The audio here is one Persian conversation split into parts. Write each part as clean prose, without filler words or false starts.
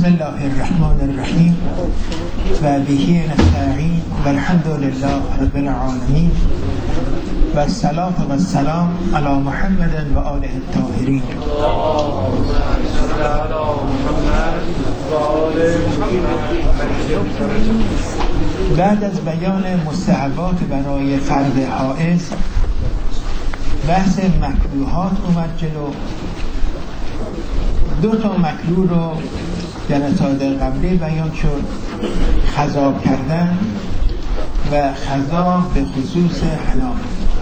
بسم الله الرحمن الرحیم و بهی نستعین و الحمد لله رب العالمین و الصلاة و السلام علی محمد و آله الطاهرین. بعد از بیان مستحبات برای فرد حائض، بحث مکروهات اومد جلو. دو تا مکروه رو جلسات قبلی بیان شد: خضاب کردن و خضاب به خصوص حنام.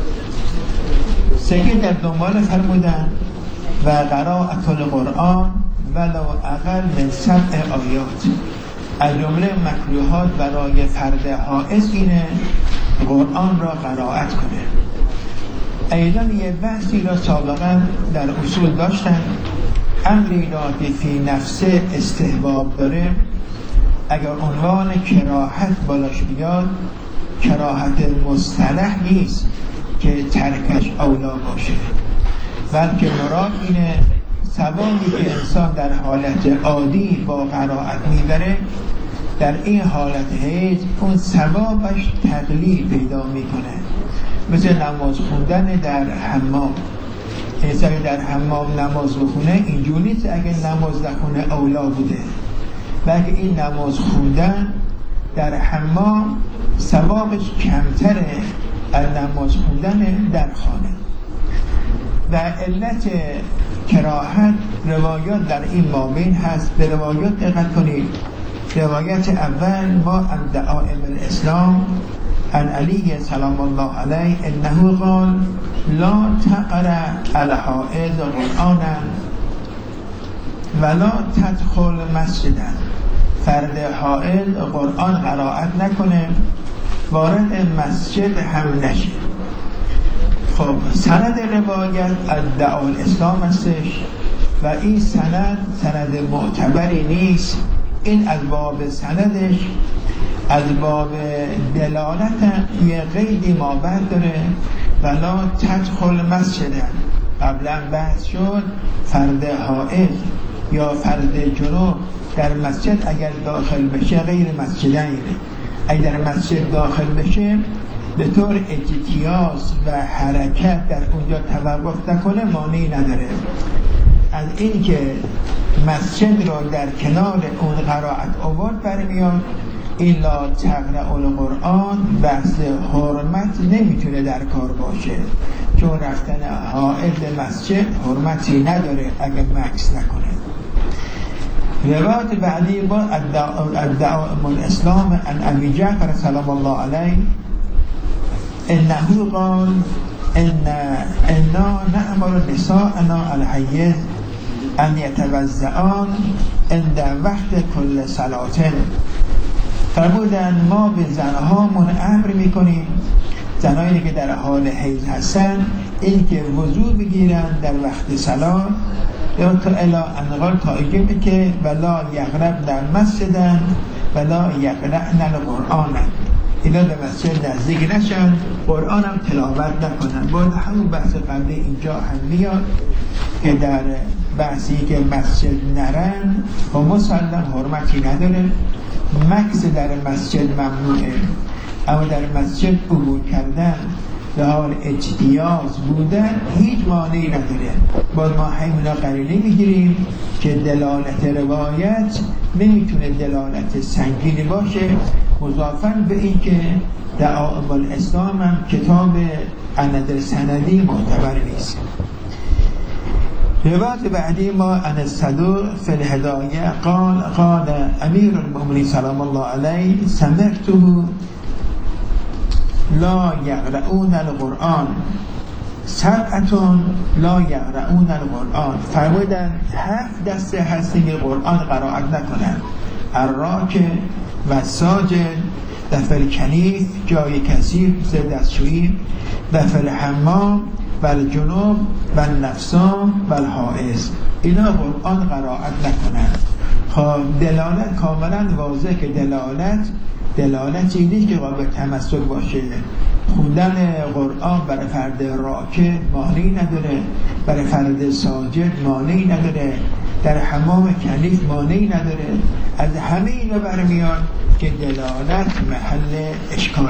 سید در دنبال فرمودن و قراءة القرآن ولو اقل من 7 آیات. از جمله مکروهات برای فرد حائض اینه قرآن را قرائت کنه. ایضا یه بحثی را سابقا در اصول داشتن، امری را که فی نفسه استحباب داره، اگر عنوان کراهت بالاش بیاد، کراهت مصطلح نیست که ترکش اولا باشه، بلکه مراد اینه ثوابی که انسان در حالت عادی با قرائت میبره، در این حالت حیض اون ثوابش تقلیل پیدا میکنه. مثل نماز خوندن در حمام. انسان در حمام نماز بخونه اینجوری نیست اگه نماز نخونه اولا بوده، بلکه این نماز خوندن در حمام ثوابش کمتره از نماز خوندن در خانه. و علت کراهت روایات در این مابین هست. به روایات دقت کنید. روایت اول: ما عن دعائم الاسلام عن علی سلام الله علیه انه قال لا تقرأ الحائض قرآنا ولا تدخل مسجدا. فرد حائض قرآن قرائت نکنه، وارد مسجد هم نشه. خب سند روایت از دعای الاسلام هستش و این سند معتبری نیست. این از باب سندش، از باب دلالت یه قیدی ما بعد داره: ولا تدخل مسجدن. قبلا بحث شد فرد حائض یا فرد جنوب در مسجد اگر داخل بشه غیر مسجدین. اگر در مسجد داخل بشه به طور اجتیاز و حرکت در اونجا توقف نکنه مانعی نداره. از این که مسجد را در کنار اون قرائت آورد برمیاد. الا تقرأ القرآن بحث حرمت نمیتونه در کار باشه، چون رفتن حائض مسجد حرمتی نداره اگر مکث نکنه. روایت بعدی با الدعائم الاسلام عن ابی جعفر سلام الله علیه انه قال انا نأمر نساءنا الحیض ان یتوضعان عند وقت کل صلاة. فرمودن ما به زنهامون امر میکنیم، زنایی که در حال حیض هستن، این که وضو بگیرن در وقت صلات. یا تا الا انقال تا اینکه که ولا یقرب در مسجدن ولا یقرأن القرآن. اینا در مسجد نزدیک نشن، قرآن هم تلاوت نکنن. باید همون بحث قبلی اینجا هم میاد که در بحثی که مسجد نرن و مسلم حرمتی نداره. مکث در مسجد ممنوعه، اما در مسجد عبور کردن به حال اجتیاز بودن هیچ مانعی نداره. باز ما همینا قرینه میگیریم که دلالت روایت نمیتونه دلالت سنگینی باشه، مضافاً به این که دعائم الاسلام هم کتاب عند سندی معتبر نیست. روایت بعدی ما عن الصدوق فی الهدایه قال امیر المؤمنین سلام الله علیه سمعته لا یقرؤون القرآن سبعتون لا یقرؤون القرآن. فرمودن 7 دسته هستی که قرآن قرائت نکنن: الراکع و ساجد و فی الکنیف جای کثیف دستشویی و فی الحمام و الجنوب و النفسان و الحائض. اینا قرآن قرائت نکنن. خب دلالت کاملا واضح که دلالت اینه که قابل تمسک باشه. خوندن قرآن برای فرد راکع مانعی نداره، برای فرد ساجد مانعی نداره، در حمام کنیف مانعی نداره. از همه اینا برمیاد که دلالت محل اشکاله.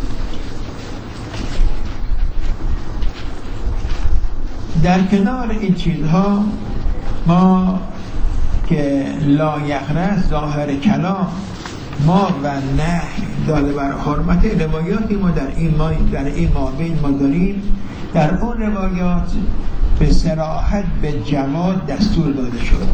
در کنار این چیزها ما که لایقرس ظاهر کلام ما و نهی داده بر حرمت روایاتی ما در این مابین ما داریم. در اون روایات به صراحت به جواد دستور داده شد.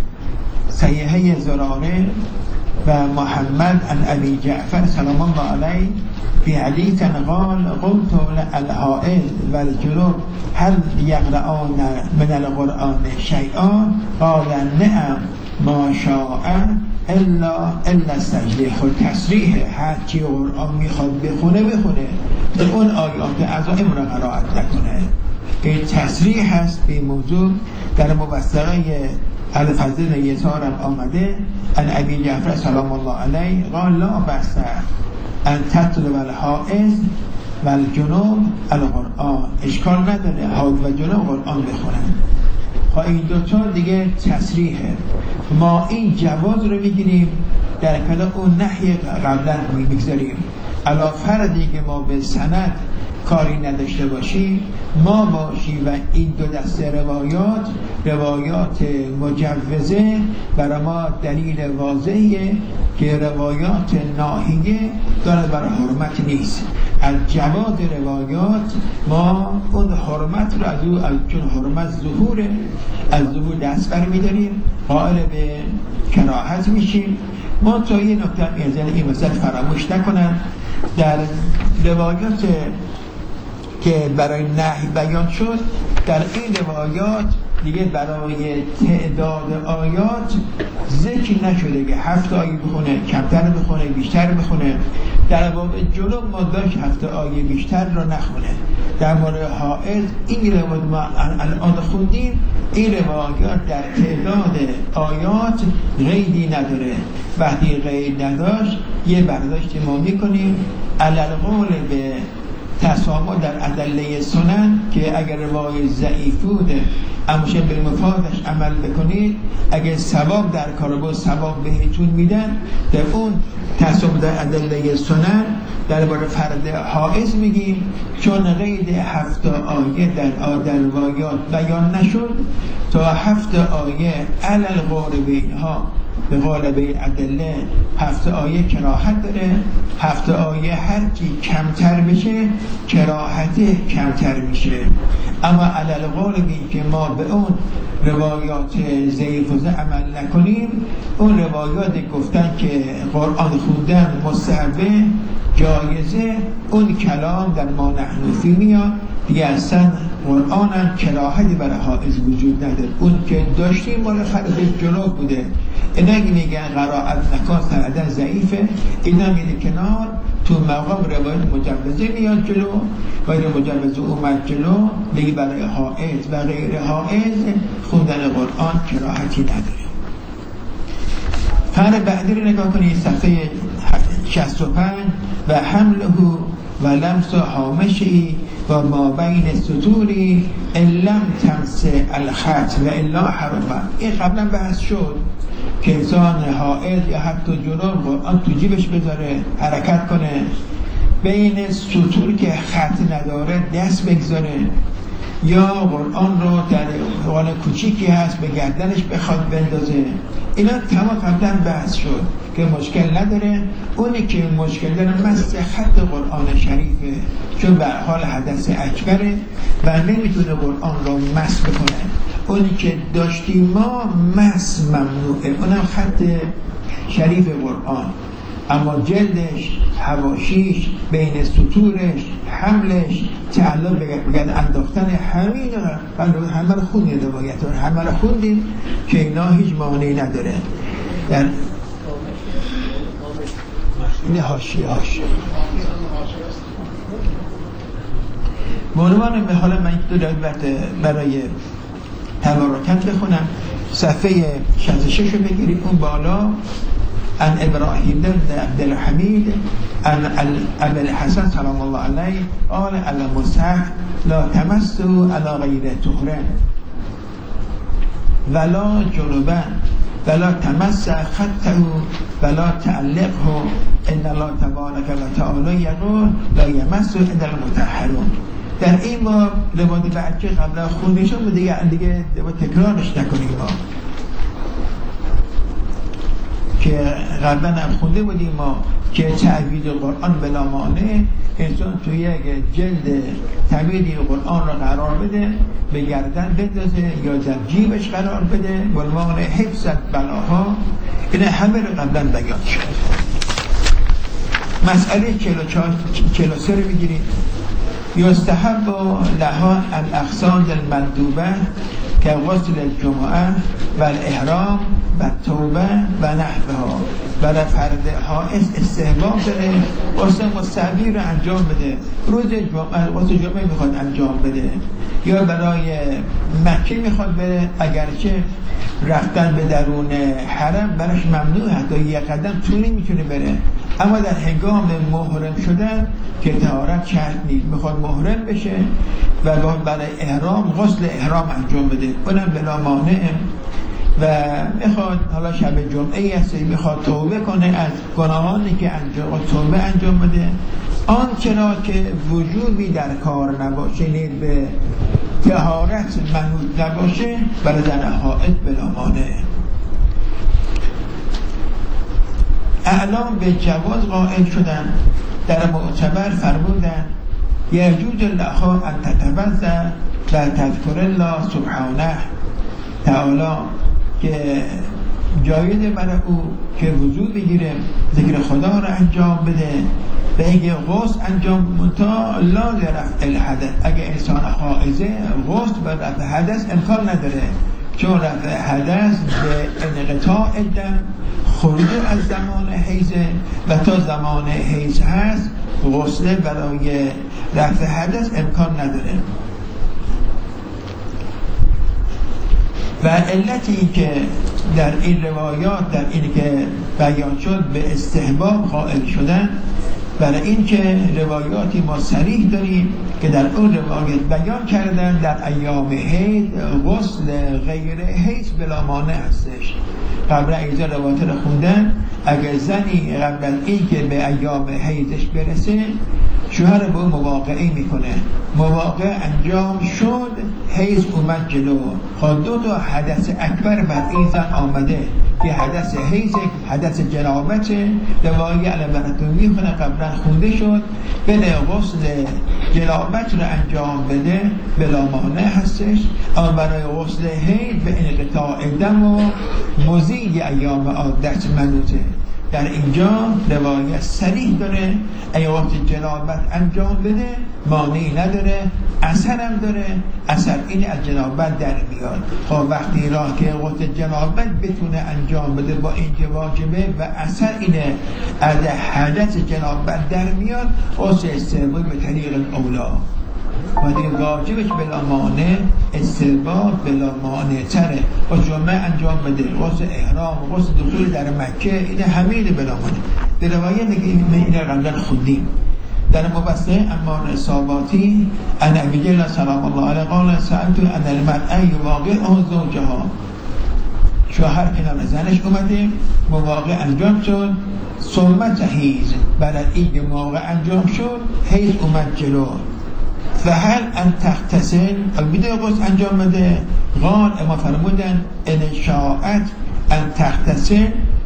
صحیحه زراره و محمد عن ابی جعفر سلام الله علیه فی حدیث قال قلت الحائض والجنوب هل یقرؤون من القرآن شیئا قال نعم ما شاء الا السجده. خود تصریح هر چی قرآن میخواد بخونه در اون آیات عزائم را قرائت نکنه. این تصریح هست به موضوع. در موثقه الفضل یسار هم آمده ان ابی جعفر سلام الله علیه قال لا بأس ان تطلب الحائض و الجنوب القرآن. اشکال نداره حائض و جنوب قرآن بخونن. این دوتا دیگه تصریحه. ما این جواز رو میگیریم در کلا اون نحیه قبلا میگذاریم. علا فردی که ما به سند کاری نداشته باشیم ما باشیم و این دو دسته روایات مجوزه برای ما دلیل واضحه که روایات ناهیه داره برای حرمت نیست. از جواز روایات ما اون حرمت رو از چون حرمت ظهوره از ظهور دست برمی‌داریم قائل به کراهت میشیم. ما تا یه نکته این وسط فراموش نکنن در روایات که برای نهی بیان شد در این روایات دیگه برای تعداد آیات ذکر نشده که 7 آیه بخونه کمتر بخونه بیشتر بخونه. در باب جنوب ما داشت 7 آیه بیشتر رو نخونه. در مورد حائض این روایات ما الان خوندیم این روایات در تعداد آیات قیدی نداره. وقتی قید نداشت یه برداشت ما میکنیم علل قول به تسامح در ادله سنن که اگر روای ضعیف بوده امشه به مفادش عمل بکنید اگر ثواب در کار با ثواب بهتون میدن. در اون تسامح در ادله سنن درباره فرد حائض میگیم چون قید 7 آیه در روایات بیان نشد تا 7 آیه علل قول بینها به قول به ادله 7 آیه کراهت داره. 7 آیه هر کی کمتر بشه کراهت کمتر میشه. اما علل قول که ما به اون روایات ضعیف عمل نکنیم اون روایات گفتن که قرآن خوندن مستحبه جایزه اون کلام در ما نحنفی میاد دیگه اصلا قرآن هم کراهتی برای حائض وجود نداره. اون که داشتیم مال فرد جنوب بوده. اینا میگن قرائت نکن سندن ضعیفه. اینا میده کنار تو مقام روایت مجوزه میاد جلو غیر مجوزه اومد جلو دیگه برای حائض و غیر حائض خوندن قرآن کراهتی نداره. فرق بعدی رو نگاه کنید صفحه 65 و حمله و لمس حامشی و ما بین سطوری لم تمس الخط و الا حرمه. این قبلا بحث شد که انسان حائض یا حتی جنوب قرآن تو جیبش بذاره حرکت کنه بین سطور که خط نداره دست بگذاره یا قرآن رو در قرآن کوچیکی هست به گردنش بخواد بندازه. اینا تمام قبلا بحث شد که مشکل نداره. اونی که مشکل داره مس خط قرآن شریفه چون به حال حدث اکبره و نمیتونه قرآن رو مس بکنه. اونی که داشتیم ما مس ممنوعه اونم خط شریف قرآن اما جلدش حواشیش بین سطورش حملش تعلق بگن انداختن همه رو خوندیم روایت همه رو خوندیم که اینا هیچ معنی نداره. در این حاشیه عنوان به حال من دو برای تبارکت بخونم. صفحه 66 رو بگیرید اون بالا ان ابراهیم بن عبدالحمید ان ابی الحسن سلام الله علیه قال المصحف لا تمسوا على غیر طهر ولا جنوبا ولا تمس خطه ولا تعلقه ان الله تبارک و تعالی یقول لا یمس الا المطهرون. در این باب روایت بچه قبلا خونده شد و دیگه تکرارش نکنیم ما که قبلا هم خونده بودیم ما که تعویض قرآن بلا مانع انسان توی یک جلد تعویض قرآن را قرار بده، به گردن بندازه یا در جیبش قرار بده به عنوان حفظ بلاها. این همه رو قبلا بیان شد. مسئله 43 رو میگیریم. یستحب لها الاقسام المندوبه که غسل الجمعه و الاحرام و توبه و نحوها. برای فرد حائض استحباب داره غسل مستحبی رو انجام بده، روز جمعه غسل جمعه میخواد انجام بده، یا برای مکه میخواد بره، اگرچه رفتن به درون حرم براش ممنوع، حتی یک قدم طولی میتونه بره، اما در هنگام محرم شدن که طهارت شرط نیست، میخواد محرم بشه و برای احرام غسل احرام انجام بده، اونم بلا مانع. و میخواد حالا شب جمعه هست میخواد توبه کنه از گناهانی که انجام توبه انجام بده، آنچرا که وجوبی در کار نباشه، نیز به طهارت منوط نباشه، برای زن حائض بلا مانع. اعلام به جواز قائل شدن در معتبر فرمودن یجوز لها ان تتوضا و تذکر الله سبحانه تعالی، که جایز برای او که وضو بگیره، ذکر خدا را انجام بده و اگه غسل انجام متا لا لرفع الحدث. اگه انسان حائضه غسل و رفع حدث امکان نداره، چون رفع حدث به انقطاع دم، خروج از زمان حیضه و تا زمان حیض هست غسل برای رفع حدث امکان نداره. و علتی که در این روایات در این که بیان شد به استحباب قائل شدن، برای این که روایاتی ما صریح داریم که در اون روایت بیان کردن در ایام حیض غسل غیر حیض بلا مانع هستش. قبل ایزا روایت رو خوندن اگر زنی قبل از این که به ایام حیضش برسه شوهر به اون مواقعه میکنه، مواقع انجام شد، حیض اومد جلو، خود دو تا حدث اکبر بر این زن آمده که حدث حیض، حدث جنابت، روایی علم براتون میخونه قبلا خونده شد، بله غسل جنابت رو انجام بده بلا مانع هستش، اما برای غسل حیض به انقطاع دم و مزید ایام عادت منوطه. در اینجا روایت صریح داره اگه وقت جنابت انجام بده مانعی نداره، اثر هم داره، اثر این از جنابت در میاد. خب وقتی راه که وقت جنابت بتونه انجام بده با این که واجبه و اثر اینه از حدث جنابت در میاد، واسه استحباب به طریق اولا و دیگه واجبش بلا مانع، استحباب بلا مانع تره. و جمعه انجام بده، غسل احرام، غسل دخول در مکه، این همین بلا مانع. در روایت دیگه این قبلا خوندیم در مبصره عمار صاباتی ان ابی جهل سلام الله علیه قال سألت ان المرأة یواقعه زوجها، شوهر کنار زنش اومده، مواقع انجام شد، ثم تحیض، برای این موقع انجام شد حیض اومد جلو، فهل ان تغتسل، میده غسل انجام بده، قال اما فرمودن ان شاءت ان تغتسل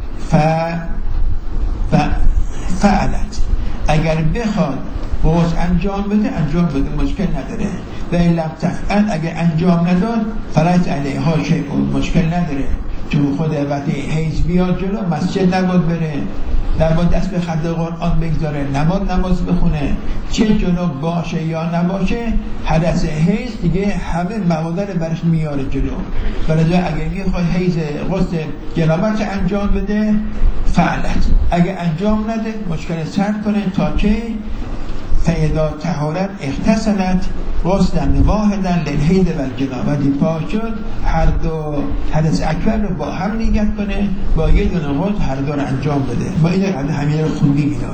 فعلت، اگر بخواد غسل انجام بده انجام بده، مشکل نداره. و این لم تفعل، اگر انجام نداد فلیس علیها شیء، مشکل نداره، چون خود وقتی حیض بیاد جلو مسجد نباید بره، نباید دست به خط قرآن بگذاره، نباید نماز بخونه، چه جنوب باشه یا نباشه حدث حیض دیگه همه موادر برش میاره جلو. برای اگر میخواد حیض غسل جنابت انجام بده فعلت، اگر انجام نده مشکل سرد کنه تا که فیدا طهارت اغتسلت غسلا واحدا للحیض و الجنابت، پاک شد، هر دو حدث اکبر رو با هم نیت کنه، با یه دونه غسل هر دو رو انجام بده. با این قبل همین رو خوندیم اینا.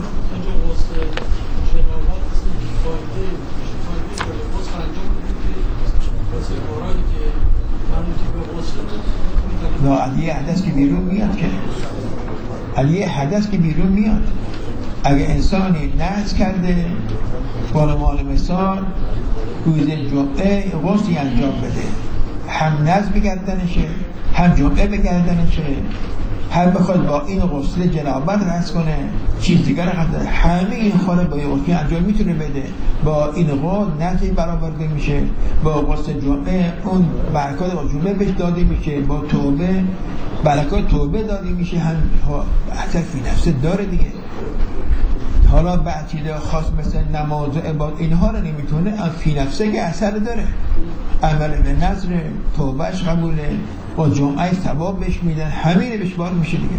و علیه حدث که بیرون میاد که علیه حدث که بیرون میاد. اگه انسانی نذر کرده بانمان مثال روز جمعه غسلی انجام بده، هم نذر به گردنشه هم جمعه به گردنشه، هم بخواد با این غسل جنابت رس کنه چیز دیگر قدر همه این خاله با غسل انجام میتونه بده. با این غسل نذری برابر میشه، با غسل جمعه اون برکات جمعه بهش داده میشه، با توبه برکات توبه داده میشه، هم اثر فی نفسه داره دیگه. حالا بعد چیزا خاص مثل نماز و عبادت اینها رو نمیتونه، فی نفسه که اثر داره، عمل به نظر توبهش قبوله، با جمعه ثواب بهش میدن، همین بهش بار میشه دیگه.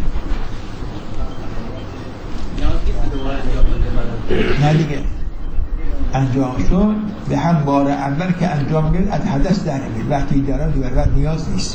نه دیگه انجام شد به هم بار اول که انجام گرد از حدث در میاد، وقتی دارم دیگر وقت نیاز نیست.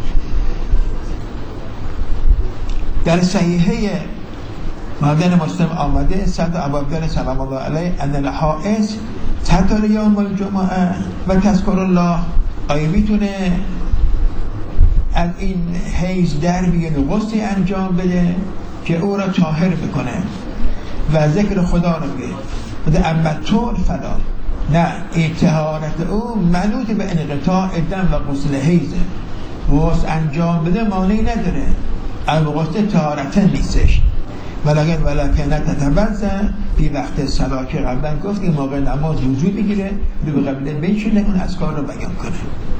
در صحیحه مادن مسلم آمده صد ابوبکر سلام الله علیه ان الحائض تطهر یوم الجمعه و تذکر الله. آیا میتونه از این حیض در بیاد و غسلی انجام بده که او را طاهر بکنه و ذکر خدا را بگه و اما طور فلا، نه این طهارت او منوط به انقطاع دم و غسل حیضه. غسل انجام بده مانعی نداره، اما غسل طهارتا نیستش. ولکن تتبزن بی وقت صلاة که قبلا گفت این موقع نماز وجود بگیره رو به قبله بینشونه اون اذکار رو بیان کنه.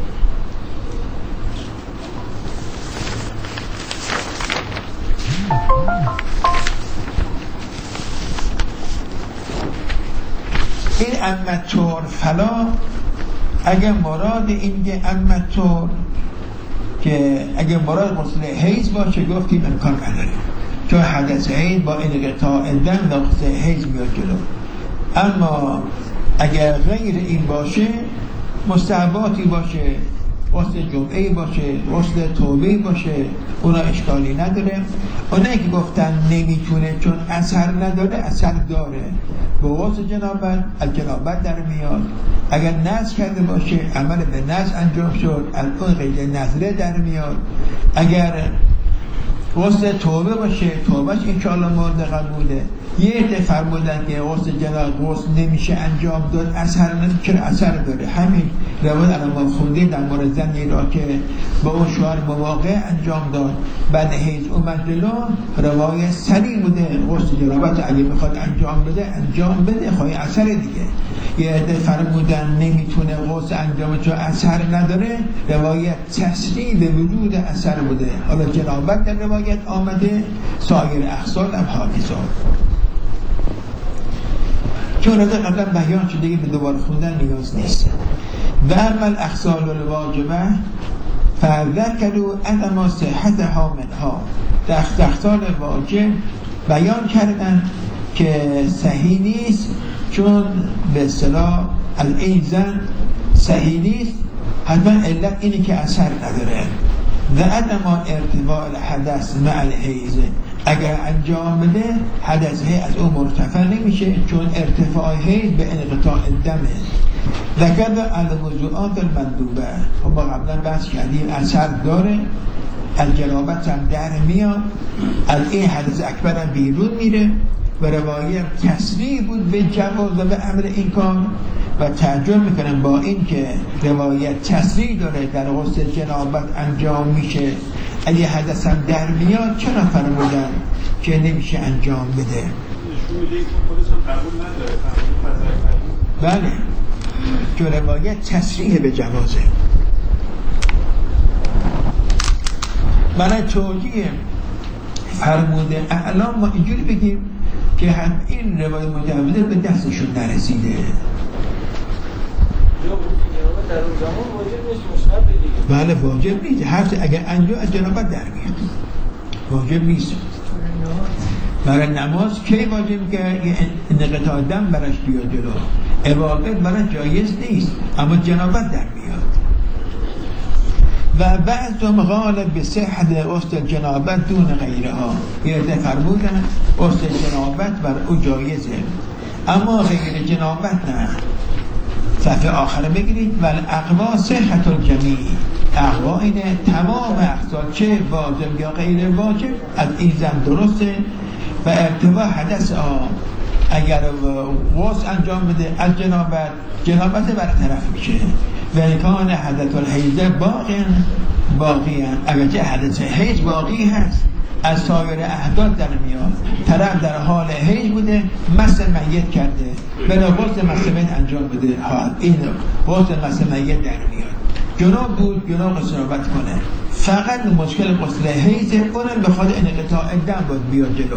این امتور فلا اگه مراد این که امتور که اگه مراد غسل حیض باشه گفتیم امکان نداره، چون حدث حیض با انقطاع دم و غسل حیض میاد جلو. اما اگر غیر این باشه، مستحباتی باشه، غسل جمعه باشه، غسل توبه باشه، اونا اشکالی نداره. اونایی که گفتن نمیتونه چون اثر نداره، اثر داره. با غسل جنابت از جنابت در میاد. اگر نذر کرده باشه عمل به نذر انجام شد، از اون غیر نذره در میاد. اگر غسل توبه باشه، توبهش انشاءالله مورد قبوله. یه عده فرمودن که غسل جنابت غسل نمیشه انجام داد، اثر نمیشه، اثر داره. همین روایت الان ما خوندیم در مورد زنی را که با اون شوهر مواقع انجام داد، بعد حیض اومد جلو، روایت سریع بوده غسل جنابت اگه بخواد انجام بده خواهی اثر دیگه. یه عده فرمودن نمیتونه غسل انجام چون اثر نداره، روایت تسریع به وجود اثر بوده. حالا جنابت در روایت آمده، سایر اخصال هم حافظات. چون از قبلا بیان شده که به دوباره خوندن نیاز نیست. و اما الاخصال الواجبه فذکروا ان صحتها منها، در اخصال واجب بیان کردن که صحیح نیست، چون به اصطلاح الایزن صحیح نیست، حتما علت اینه که اثر نداره. و ادما ارتفاع الحدث مع الحیض، اگر انجام بده حدث از اون مرتفع نمیشه، چون ارتفاع حیض به انقطاع دمه. ذکر الوضوءات المندوبه، ما قبلا بحث کردیم اثر داره، از جنابت هم در میاد، از این حدث اکبر هم بیرون میره. و روایت تصریح بود به جواز و به امر این کار و تعجب میکنم با این که روایت تصریح داره در غسل جنابت انجام میشه، اگه حدث هم در میاد چرا فرمودن که نمیشه انجام بده؟ بله، چون روایت تصریح به جوازه. برای توجیه فرموده اعلام ما اینجوری بگیم که هم این روایت مجوزه به دستشون نرسیده. بله واجب نیست، هرچه اگر انجام از جنابت در میاد واجب نیست. برای نماز کی واجب که انقطاع دم برش بیاد جلو، عبادت برای جایز نیست، اما جنابت در میاد. و بعضهم قال به صحت غسل جنابت دون غیرها، یه فرمودن غسل جنابت بر او جایزه اما غیر جنابت نه. صفحه آخر بگیرید. و الاقوا صحت الجمیع، اقوا اینه تمام اقسال چه واجب یا غیر واجب از این زن درسته و ارتفاع حدث اگر واسه انجام بده از جنابت برطرف میشه و امکان حدث الحیض باقی اگرچه حدث حیض باقی هست از سایر احداث در میاد طرف در حال حیض بوده مس میت کرده بلا غسل مس میت انجام بده این غسل مس میت در میاد جناب بود جناب جنابت کنه فقط مشکل غسل حیض اونم به خاطر انقطاع دم باید بیاد جلو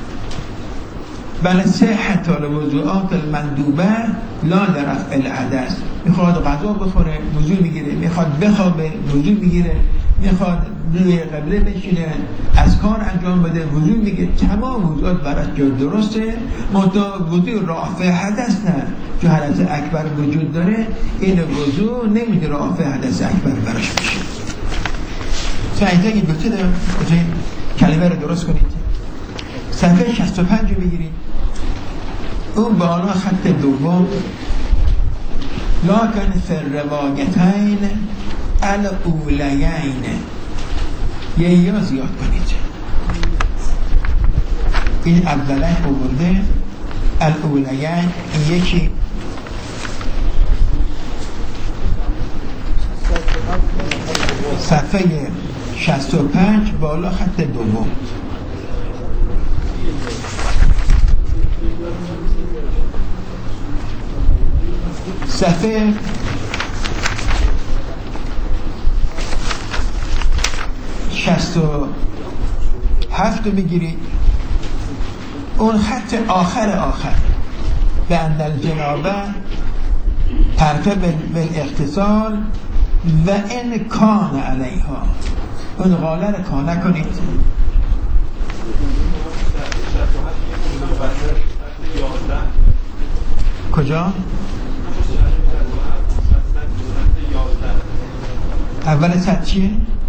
بل صحت الوضوءات المندوبه لا در رفع الحدث میخواد غذا بخوره وضو میگیره میخواد بخوابه وضو میگیره میخواد روی قبله بشینه از کار انجام بده وضو میگیره تمام وضوءات براش جا درسته منتها وضو رافع حدث نه چون حدث اکبر وجود داره این وضو نمیده رافع حدث اکبر براش بشه سعیده این کلمه رو درست کنید صفحه 65 رو بگیرید اون بالا خط دوم لکن فی الروایتین الاولیین یه یا زیاد کنید این اولی آورده الاولیین این یکی صفحه 65 بالا خط دوم صفحه 67 رو بگیرید اون خط آخر به اندل جنابه ترتب بالاغتسال و این کان علیها اون غاله رو کانه کنید کجا؟ اول سطح چیه؟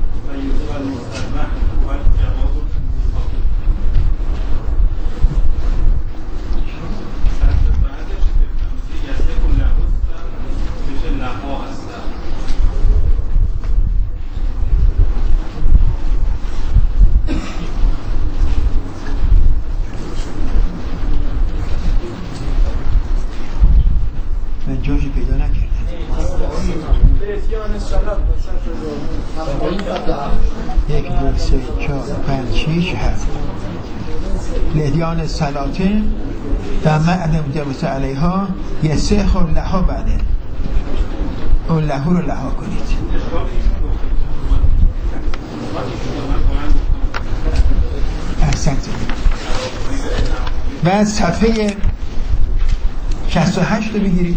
من جاشی پیدا نکردم 1 2 3 4 5 6 7 لهیان سلاطین در معدم جبس علیها یه سه خور لها بعده اون لها رو لها کنید احسنت بعد صفحه 68 رو بگیرید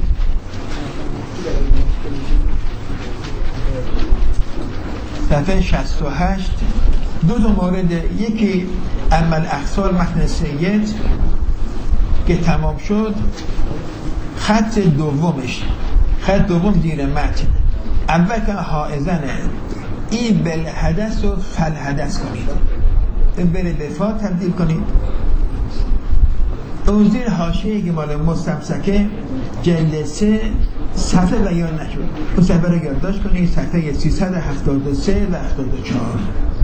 صفحه 68 دو مورد یکی عمل احصال متن سید که تمام شد خط دومش خط دوم زیر متن اول که حائزنه این بالحدث و فالحدث کنید این بره به فا تبدیل کنید اون زیر حاشیه که مال مستمسکه جلسه صفحه بیان نشد اون صفحه رو یادداشت کنید صفحه 373 و 74